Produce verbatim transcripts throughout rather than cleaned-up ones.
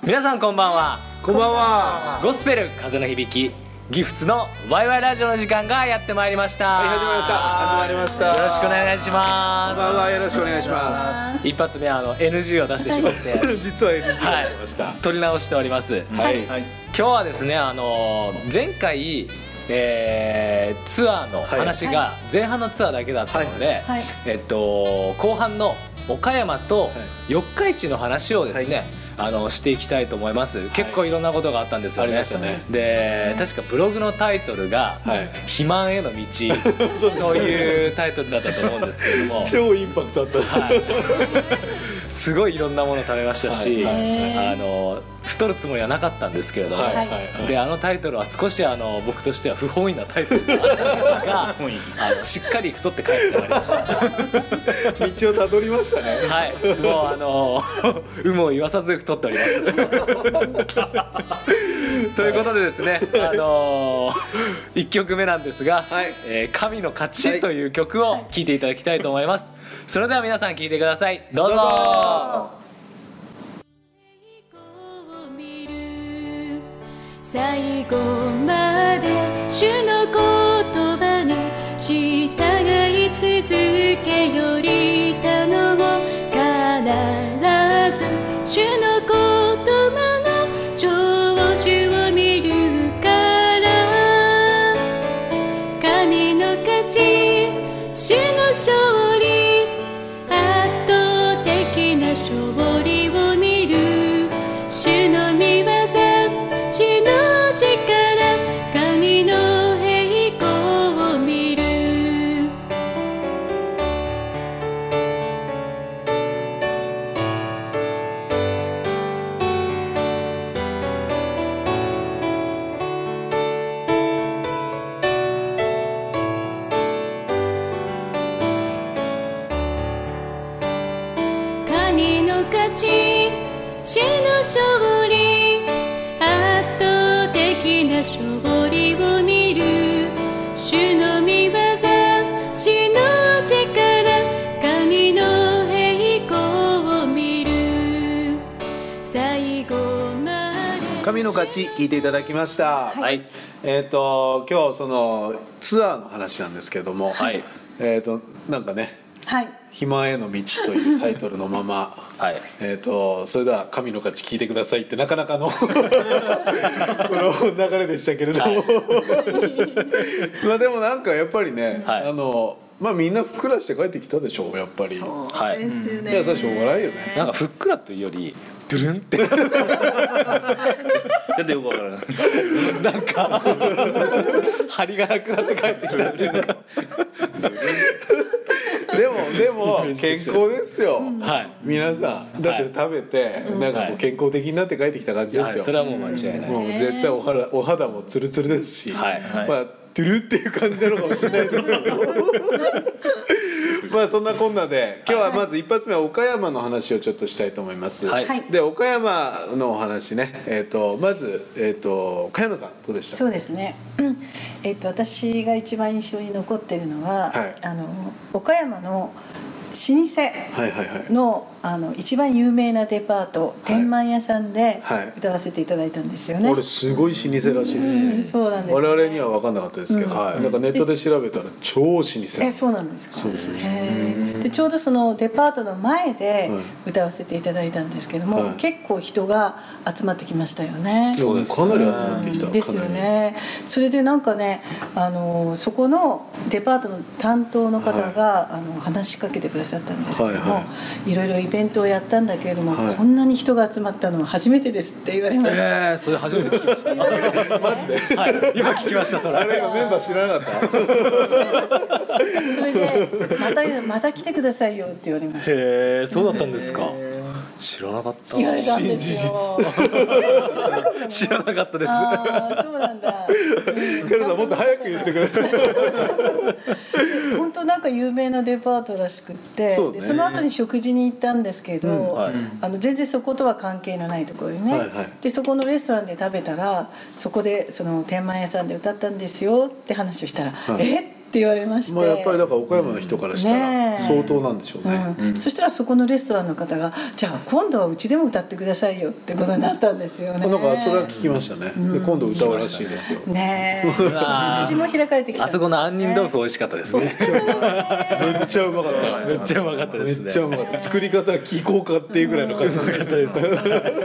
皆さんこんばんは。 こんばんは。 ゴスペル風の響きギフツのワイワイラジオの時間がやってまいりました。 はい、始まりました。始まりました。 よろしくお願いします。 こんばんは、よろしくお願いします。 一発目あの エヌジー を出してしまって実は エヌジー が出ました、 はい、取り直しております。 はい、はい、 今日はですね、あの前回えー、ツアーの話が前半のツアーだけだったので、はいはい、えっと、後半の岡山と四日市の話をですね、はい、あのしていきたいと思います、はい、結構いろんなことがあったんですよね。ありましたね。で、確かブログのタイトルが、はい、肥満への道というタイトルだったと思うんですけれども超インパクトあった、はい、 すごいいろんなもの食べましたし、はい、あの太るつもりはなかったんですけれども、はいはい、であのタイトルは少しあの僕としては不本意なタイトルだったんですがあのしっかり太って帰ってまいりました道をたどりましたね。 はい、もうあの有無を言わさず太っておりますということでですね、あのいっきょくめなんですが、はいえー、神の勝ちという曲を聴いていただきたいと思います。それでは皆さん聴いてください。どうぞ。 最後まで主の言葉に従い続けより頼もう。必ず主の言葉の成就を見るから。神の勝ち、主の勝利、圧倒的な勝利を見る。主の御業、主の力、神の栄光を見る。神の勝ち、主の勝利、圧倒的な勝利を見る。主の御業、主の力、神の栄光を見る。最後まで。 神の勝ち聞いていただきました。 はい。 えっと今日そのツアーの話なんですけども、はい。えっとなんかね。はい。肥満への道というタイトルのまま、はい、えーとそれでは神の勝ち聞いてくださいってなかなかのこの流れでしたけれども、はい、まあでもなんかやっぱりね、はい、あのまあみんなふっくらして帰ってきたでしょうやっぱり。 そうですね。 いやそれしょうがないよね。 なんかふっくらというよりドゥルンってだってよくわからないなんか張りがなくなって帰ってきたっていうのがでもでも健康ですよ、はい、皆さんだって食べて、はい、なんかこう健康的になって帰ってきた感じですよ、はい、 それはもう間違いない。 もう絶対お肌、お肌もツルツルですし、はいはい、まあトゥルっていう感じなのかもしれないですけどまあそんなこんなで今日はまず一発目は岡山の話をちょっとしたいと思います、はい、で岡山のお話ね、えー、とまず、えー、と加山さんどうでしたか。 そうですね、うんえー、と私が一番印象に残っているのは、はい、あの岡山の老舗の、あの一番有名なデパート、はい、天満屋さんで歌わせていただいたんですよね。 これすごい老舗らしいですね、 うん、そうなんですね。 我々には分かんなかったですけど、うんはい、なんかネットで調べたら超老舗。 えそうなんですか。 そうそうへでちょうどそのデパートの前で歌わせていただいたんですけども、はい、結構人が集まってきましたよね。 そうです、かなり集まってきた、 うん、ですよね。それでなんかねあのそこのデパートの担当の方が、はい、あの話しかけてくださったんですけども、はいはい、いろいろイベントをやったんだけれども、はい、こんなに人が集まったのは初めてですって言われました。 えー、それ初めて聞きましたマジで、はい、今聞きました。それあれ今メンバー知らなかったそれでまたまた来てくださいよって言われました。 へえ、そうだったんですか。知らなかった。 言われたんですよ。 知らなかったです。 ああ、そうなんだ。 カルさんもっと早く言ってくれ。 本当なんか有名なデパートらしくって、そ, でその後に食事に行ったんですけど、うんはい、あの全然そことは関係のないところにね、はいはい、でそこのレストランで食べたらそこでその天満屋さんで歌ったんですよって話をしたら、はい、えっって言われまして、 まあ、やっぱりだから岡山の人からしたら相当なんでしょうね、 うんうん、そしたらそこのレストランの方がじゃあ今度はうちでも歌ってくださいよってことになったんですよね。 なんかそれは聞きましたね、うん、で今度歌うらしいですよねえうちも開かれてきた、ね、 あそこの杏仁豆腐美味しかったですね。めっちゃうまかっためっちゃうまかったですね。 めっちゃうまかった。作り方聞こうかっていうぐらいの感じだったです確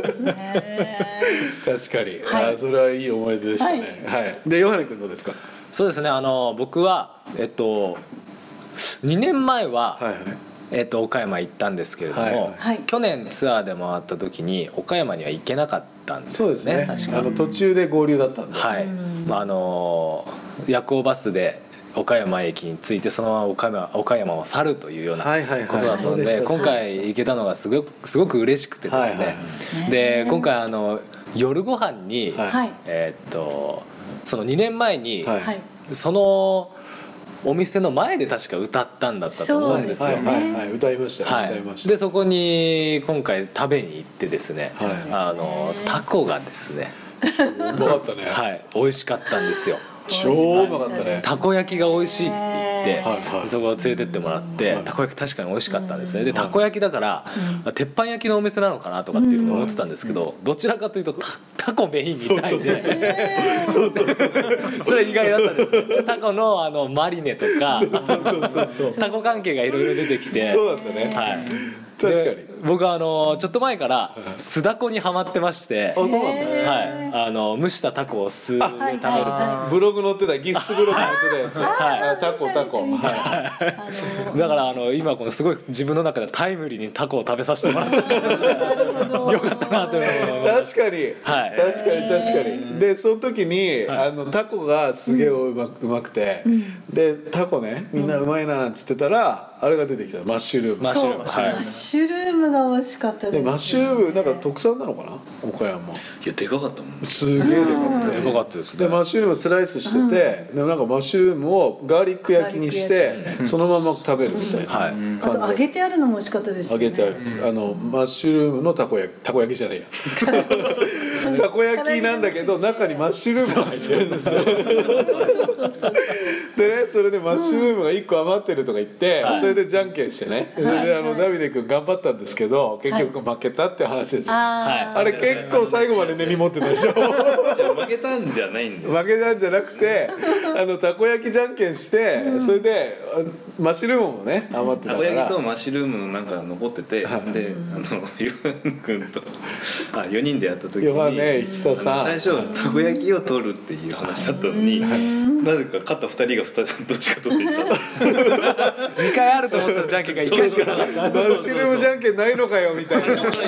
かに、はい、あそれはいい思い出でしたね、はいはい、でヨハネ君どうですか。 そうですね、あの僕はえっとにねんまえは、はいはい、えっと、岡山行ったんですけれども、はいはい、去年ツアーで回った時に岡山には行けなかったんですよね。そうですね、確かあの途中で合流だったんで、 はい、まあ、あの夜行バスで岡山駅に着いてそのまま岡山、岡山を去るというようなことだったので、今回行けたのがすごく、すごく嬉しくてですね、はいはい、で今回あの夜ご飯に、はい、えー、っとそのにねんまえに、はい、そのお店の前で確か歌ったんだったと思うんですよ。 はいはいはい、歌いました、はい、歌いました。 でそこに今回食べに行ってですね、はい、あのタコがですねうまかったね、 はい、美味しかったんですよ。 超うまかったね。 たこ焼きが美味しいって言って、はい、そこを連れてってもらって、はい、たこ焼き確かに美味しかったんですね。でたこ焼きだから、はい、鉄板焼きのお店なのかなとかっていうふうに思ってたんですけど、どちらかというと た, タコメインみたいで、そうそうそうそれ意外だったんです。タコ の, あのマリネとかタコ関係がいろいろ出てきて、 そうだったね、 はい、 確かに僕はあのちょっと前から酢だこにハマってまして、 あ、そうなんだ、 はい、あの蒸したタコを酢で食べる。 ブログ載ってた、ギフスブログ載ってたやつ、はい、タコタコ、はい、だからあの今このすごい自分の中でタイムリーにタコを食べさせてもらった感じでよかったなと思います。 確かに、はい、確かに確かに。でその時に、はい、あのタコがすげえうまく、うまくて、うん、でタコねみんなうまいななんつってたら、あれが出てきた、マッシュルーム。 マッシュルーム、 はい、マッシュルームが美味しかったです、ね、 でマッシュルームなんか特産なのかな、岡山。いやでかかったもん、 すげえでかかった、 でかかったですね。 でマッシュルームスライスしてて、でなんかマッシュルームをガーリック焼きにしてそのまま食べるみたいな、はい、 あと揚げてあるのも美味しかったですよね。 揚げてある、あのマッシュルームのたこ焼き、たこ焼きじゃないやたこ焼きなんだけど中にマッシュルームが入ってるんですよそうそうそうでね、それでマッシュルームがいっこ余ってるとか言って、うん、それでじゃんけんしてね、それであのダビデ君頑張ったんですけど結局負けたって話ですよ、はい、あれ結構最後まで根に持ってたでしょじゃあ負けたんじゃないんです。 負けたんじゃなくて、あのたこ焼きじゃんけんして、うん、それでマッシュルームもね余ってたから、 たこ焼きとマッシュルームのなんか残ってて、はい、であのヨハネ君とあよにんでやった時にヨハネ、久さん、 最初たこ焼きを取るっていう話だったのに、なぜか勝ったふたりがふたどっちか取っていったにかいあると思ったらじゃんけんがいっかいしかなかった。 マッシュルームじゃんけんないのかよみたいな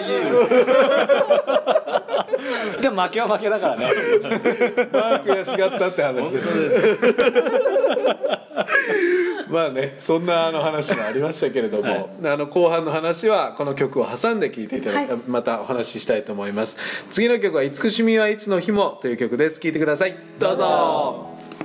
でも負けは負けだからねまあ悔しがったって話ですまあね、そんなあの話もありましたけれども、はい、あの後半の話はこの曲を挟んで聴いていただいて、はい、またお話ししたいと思います。次の曲は慈しみはいつの日もという曲です。聴いてください。どうぞ。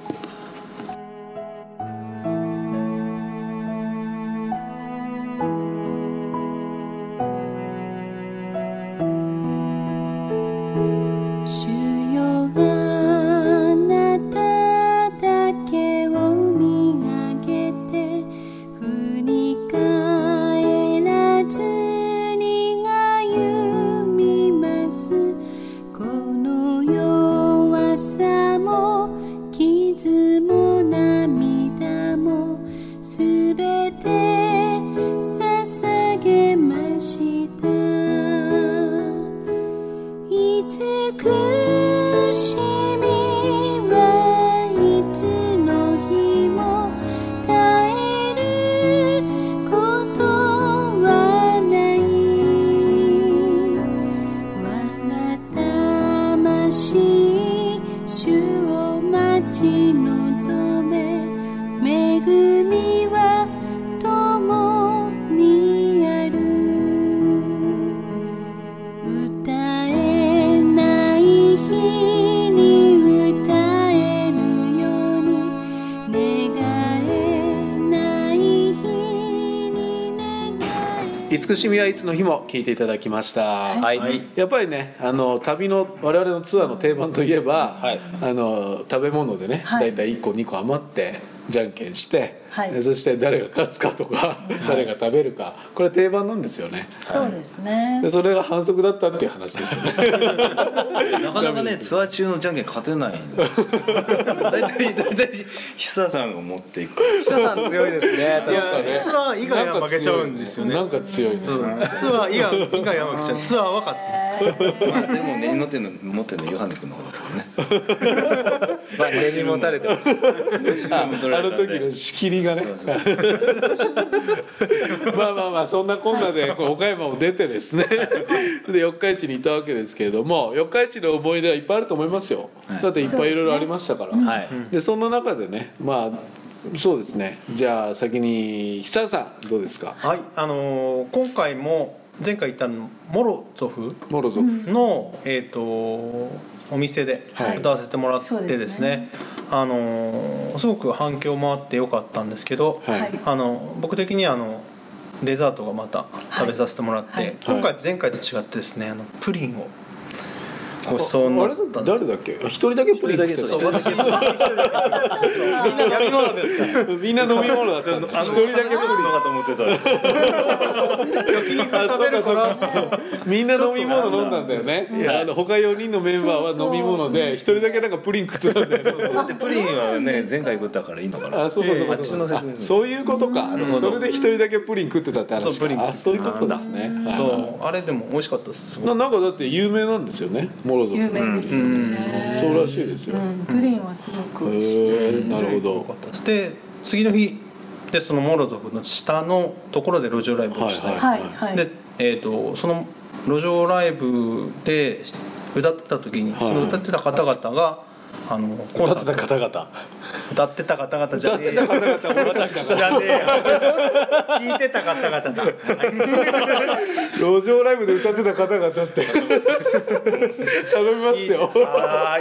慈しみはいつの日も聞いていただきました、はい、やっぱりね、あの旅の我々のツアーの定番といえば、はい、あの食べ物でね、はい、だいたいいっこにこ余ってじゃんけんして、 はい、 そして誰が勝つかとか、うん、誰が食べるか、これ定番なんですよね。 そうですね。 でそれが反則だったっていう話ですよね。 なかなかねツアー中のじゃんけん勝てない。大体大体久さんが持っていく。 久さん強いですね。確かに。 ツアー以外は負けちゃうんですよね。 なんか強いですね。 ツアー以外以外は負けちゃう。ツアーは勝つね。 まあでも根に持ってるの持ってるのヨハネ君の方ですよね。 まあ根に持たれてます。 あの時の仕切りがね。まあまあまあそんなこんなで岡山を出てですね。で四日市にいたわけですけれども、四日市の思い出はいっぱいあると思いますよ。だっていっぱいいろいろありましたから。はい。でその中でね、まあそうですね。じゃあ先に久さんどうですか。 はい。あのー、今回も前回言ったのモロゾフモロゾフのえっとお店で歌わせてもらってですね、あのすごく反響もあってよかったんですけど、はい、あの僕的にはあのデザートがまた食べさせてもらって、はいはい、今回前回と違ってですね、あのプリンをごちそうになったんです。 誰だっけ？一人だけプリン食ってた。私みんな飲み物です。 みんな飲み物だった。一人だけプリンかと思ってた。 あ、そうかそうか。みんな飲み物飲んだんだよね。いや、あの他よにんのメンバーは飲み物で、一人だけなんかプリン食ってたんだよね。 だってプリンはね前回食ったからいいのかな。 あ、そうそうそう。あっちの説明。そういうことか。それで一人だけプリン食ってたって話。そうプリン。あ、そういうことですね。 そう、あれでも美味しかったです。 ななんかだって有名なんですよね。 有名ですよね。 そうらしいですよ。 プリンはすごく美味しい。 なるほど。 で次の日でそのモロゾフの下のところで路上ライブをしたい。でえっとその路上ライブで歌ってた時にその歌ってた方々があの歌ってた方々 歌ってた方々じゃねえよ。歌ってた方々俺たちじゃねえよ。聞いてた方々だ。 路上ライブで歌ってた方々って頼みますよ。 はい。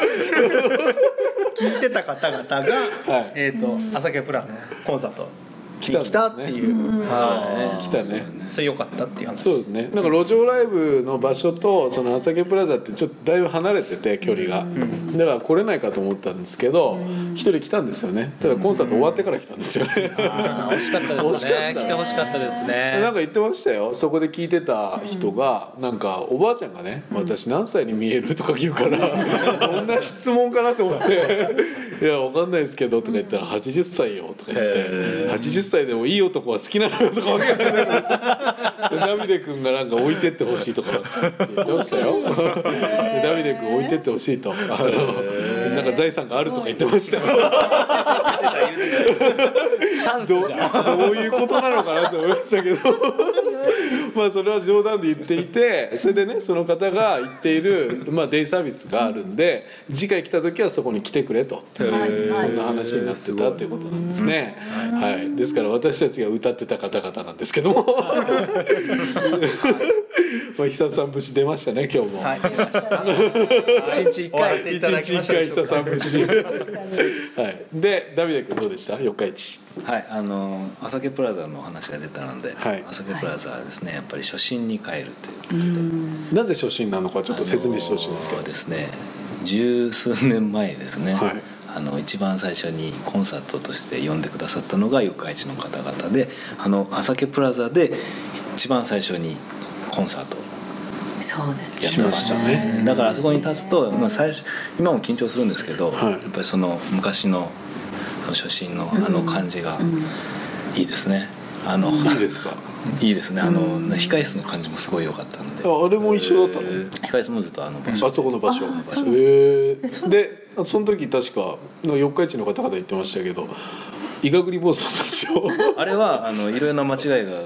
聞いてた方々が、はい、えっと朝霞プラのコンサート来たっていう、 はい、来たね。 それ良かったっていう話。 そうですね。なんか路上ライブの場所とその朝霞プラザってちょっとだいぶ離れてて距離が、だから来れないかと思ったんですけど、一人来たんですよね。ただコンサート終わってから来たんですよね。 ああ、惜しかったですね。来てほしかったですね。 なんか言ってましたよ。そこで聞いてた人がなんかおばあちゃんがね、私何歳に見えるとか言うから、どんな質問かなと思って、いやわかんないですけどとか言ったらはちじゅっさいよとか言って、はちじゅっさいでもいい男は好きなのよとかわけないダビデ君がなんか置いてってほしいとか言ってましたよ。ダビデ君置いてってほしいと、あのなんか財産があるとか言ってましたよ。 チャンスじゃん。 どういうことなのかなと思いましたけど、まあそれは冗談で言っていて、それでねその方が言っているまあデイサービスがあるんで、次回来た時はそこに来てくれと、そんな話になってたということなんですね。はい。ですから私たちが歌ってた方々なんですけども、まあ久さん節出ましたね今日も。 はい、出ました。 一日一回一日一回久さん節。はい。でダビデ君どうでした？四日市。 はい、あの朝霞プラザの話が出たので、はい、朝霞プラザはですね、やっぱり初心に帰るということで。 なぜ初心なのかちょっと説明してほしいんですけど。 そうですね。十数年前ですね。はい、あの一番最初にコンサートとして呼んでくださったのが四日市の方々で、あの朝霞プラザで一番最初にコンサートそうですやってましたね。だからあそこに立つと、まあ、最初今も緊張するんですけど、はい、やっぱりその昔のその初心のあの感じがいいですね。あのいいですか。 いいですね。あの控え室の感じもすごい良かったので。 あ、あれも一緒だったの？ 控え室もずっとあの場所。 あそこの場所。へえ。で、その時確か四日市の方々言ってましたけど、イガグリ坊主だったんですよ。 あれはあのいろいろな間違いが。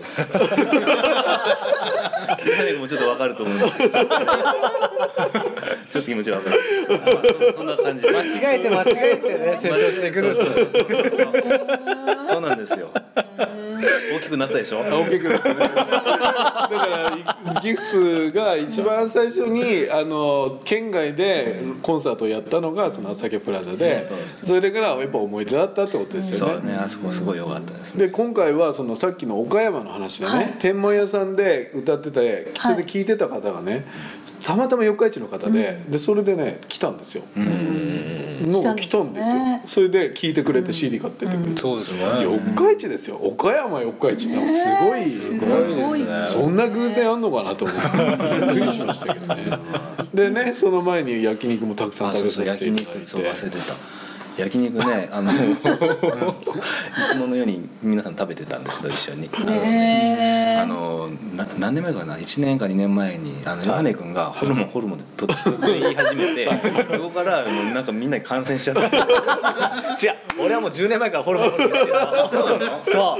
もうちょっと分かると思うんですけど。ちょっと気持ち分かる。そんな感じ。 間違えて間違えてね成長してくる。 そうなんですよ。大きくなったでしょ。 大きくなったね。だからギフスが一番最初にあの県外でコンサートをやったのがその朝霞プラザで、それからやっぱ思い出だったってことですよね。 そうね、あそこすごい良かったですね。 で今回はそのさっきの岡山の話でね、はい、天満屋さんで歌っててそれで聞いてた方がね、 たまたま四日市の方で、うん、でそれでね来たんですよ。なんか来たんですよ。それで聞いてくれて シーディー 買ってってくれて、うん、 そうですね。 四日市ですよ。岡山四日市ってすごい、 すごいですね。 そんな偶然あんのかなと思ってびっくりしましたけどね。でね、その前に焼肉もたくさん食べさせていただいて。 そう忘れてた。焼肉ね、あのいつものように皆さん食べてたんですけど一緒に。あのな何年前かないちねんかにねんまえにあのヨハネ君がホルモンホルモンで突然言い始めて、そこからなんかみんなに感染しちゃって。 違う、俺はもうじゅうねんまえからホルモンホルモン言ってた。そうなの？そう。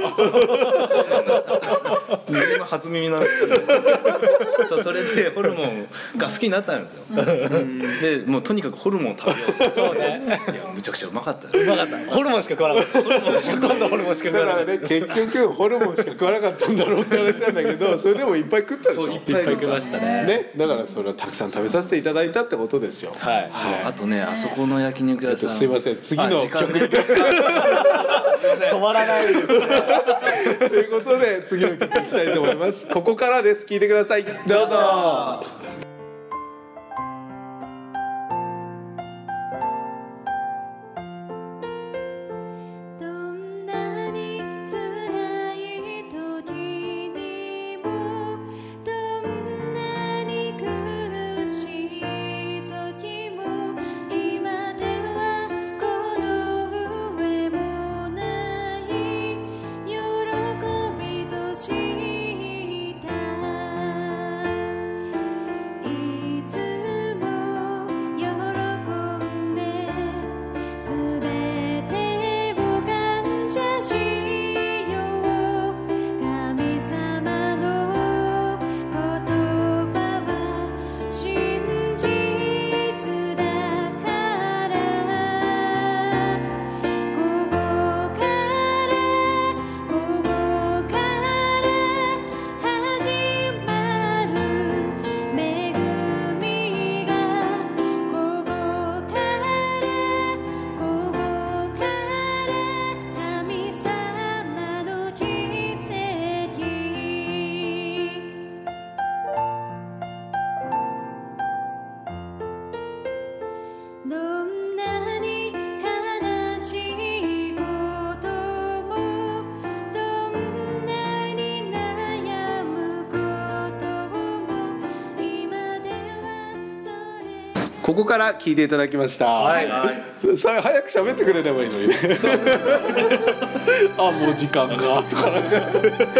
今初耳なんですけど、そうそれでホルモンが好きになったんですよ。でもうとにかくホルモンを食べようって。 そうね。 いやむちゃくちゃうまかった。 うまかった。ホルモンしか食わなかった。ホルモンしか今度ホルモンしか食わなかった。 だからね、結局ホルモンしか食わなかったんだろうって話なんだけど、それでもいっぱい食ったでしょ。 そういっぱい食いましたね。 ね、だからそれはたくさん食べさせていただいたってことですよ。 はい。 そうあとね、あそこの焼肉屋さん。 すいません、次の曲で。 止まらないですね。 ということで次の曲いきたいと思います。ここからです。聞いてください。どうぞ。ここから聞いていただきました。はい、はい、さあ早く喋ってくれればいいのにね。あ、もう時間がとかなんか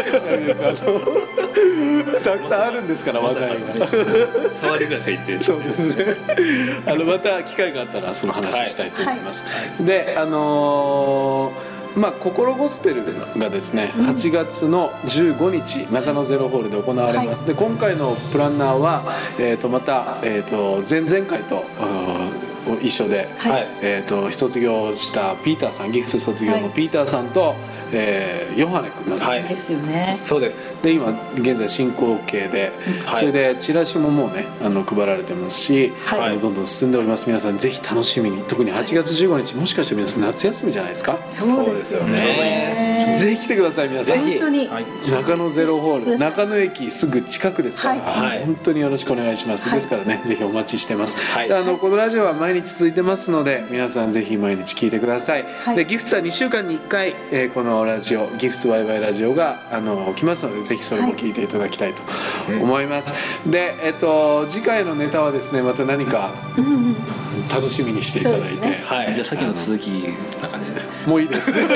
たくさんあるんですから話題が。 触りぐらいしか言って。 そうですね。あのまた機会があったらその話したいと思います。はいはい、で、あのー。まあ、心ゴスペルがですね、はちがつのじゅうごにち中野ゼロホールで行われます。で今回のプランナーは、えー、とまた、えー、と前々回と一緒で、はい、えー、と卒業したピーターさん、ギフス卒業のピーターさんと、えー、ヨハネ君なんですね。はい、 ですよね。 そうです。で今現在進行形で、はい、それでチラシももうねあの配られてますし、はい、あのどんどん進んでおります。皆さんぜひ楽しみに、特にはちがつじゅうごにち、もしかして皆さん夏休みじゃないですか。 そうですよね。 ぜひ来てください皆さん。 本当に、 はい、中野ゼロホール、中野駅すぐ近くですから、はい、本当によろしくお願いします。はい、ですからねぜひお待ちしてます。はい、あのこのラジオは毎日続いてますので皆さんぜひ毎日聞いてください。はい、でギフスはにしゅうかんにいっかい、えー、このラジオギフスワイワイラジオがあの来ますのでぜひそれも聞いていただきたいと思います。はい、で、えっと、次回のネタはですねまた何か楽しみにしていただいて、ね、 はい、じゃあさっきの続きな感じでもういいですね。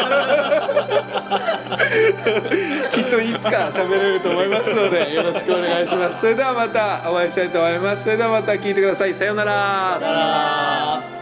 きっといつか喋れると思いますのでよろしくお願いします。それではまたお会いしたいと思います。それではまた聞いてください。さようなら。